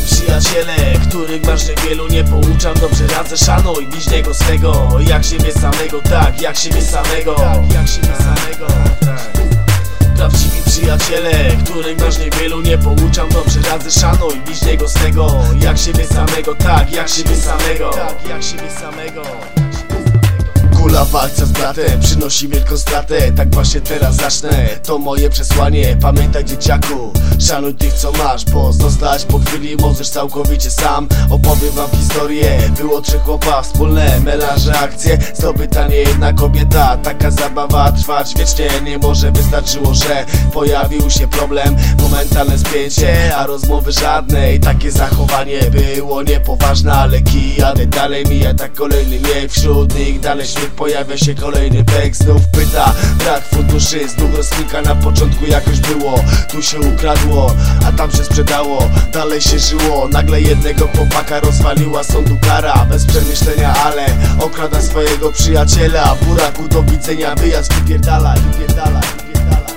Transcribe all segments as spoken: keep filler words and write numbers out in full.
przyjaciele, których masz niewielu, nie pouczam, dobrze radzę, szanuj bliźniego swego, jak siebie samego, tak, jak siebie samego, tak, jak siebie samego, tak. Prawdziwi przyjaciele, których masz niewielu, nie pouczam, dobrze radzę, szanuj bliźniego swego, jak siebie samego, tak, jak siebie samego, tak, jak siebie samego. Kula walca z bratem przynosi wielką stratę. Tak właśnie teraz zacznę, to moje przesłanie. Pamiętaj, dzieciaku, szanuj tych, co masz, bo zostać po chwili możesz całkowicie sam. Opowiem wam historię. Było trzech chłopa, wspólne melanże, akcje. Zdobyta nie jedna kobieta. Taka zabawa trwać wiecznie nie może. Wystarczyło, że pojawił się problem, momentalne spięcie, a rozmowy żadnej. Takie zachowanie było niepoważne, ale kijadę dalej, mija tak kolejny miej. Wśród nich dalej śmiech, pojawia się kolejny bek. Znów pyta, brak funduszy, znów rozkminka. Na początku jakoś było, tu się ukradło, a tam się sprzedało, dalej się żyło. Nagle jednego chłopaka rozwaliła sądu kara. Bez przemyślenia, ale okrada swojego przyjaciela. Buraku, do widzenia, wyjazd, wypierdalaj, wypierdalaj, wypierdalaj.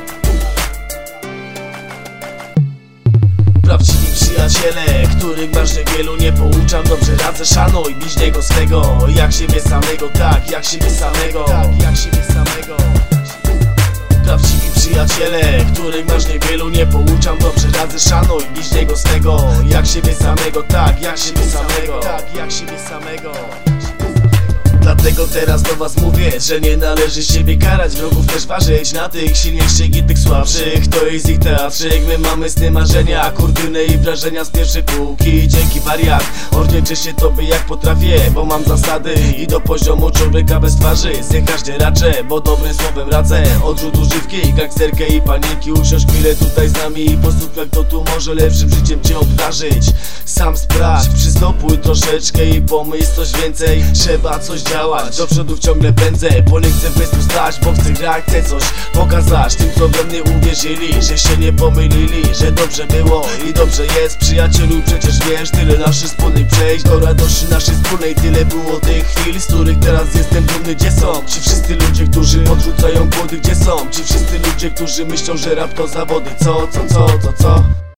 Prawdziwi przyjaciele, których masz niewielu, nie pouczam, dobrze radzę, szanuj bliźniego swego, jak siebie samego, tak, jak siebie samego, tak, jak siebie samego. Prawdziwi przyjaciele, których masz niewielu, nie pouczam, dobrze radzę, szanuj bliźniego swego, jak siebie samego, tak, jak siebie samego, tak, jak siebie samego. Dlatego teraz do was mówię, że nie należy siebie karać, wrogów też ważyć na tych silniejszych i tych słabszych. To jest ich teatrzyk, my mamy sny, marzenia, kurdyny i wrażenia z pierwszej półki. Dzięki wariat, odwdzięczę się tobie jak potrafię, bo mam zasady i do poziomu człowieka bez twarzy. Zjechać nie raczę, bo dobrym słowem radzę. Odrzut używki, gangsterkę i panienki. Usiądź chwilę tutaj z nami i posłuchaj, kto tu może lepszym życiem cię obdarzyć. Sam sprawdź, przystopuj troszeczkę i pomyśl coś więcej. Trzeba coś działać, do przodu ciągle pędzę, bo nie chcę bez tu stać, bo chcę grać, chcę coś pokazać tym, co we mnie uwierzyli, że się nie pomylili, że dobrze było i dobrze jest. Przyjacielu, przecież wiesz, tyle naszych wspólnych przejść do radości naszej wspólnej. Tyle było tych chwil, z których teraz jestem dumny. Gdzie są ci wszyscy ludzie, którzy podrzucają błody? Gdzie są ci wszyscy ludzie, którzy myślą, że rap to zawody? Co, co, co, co, co?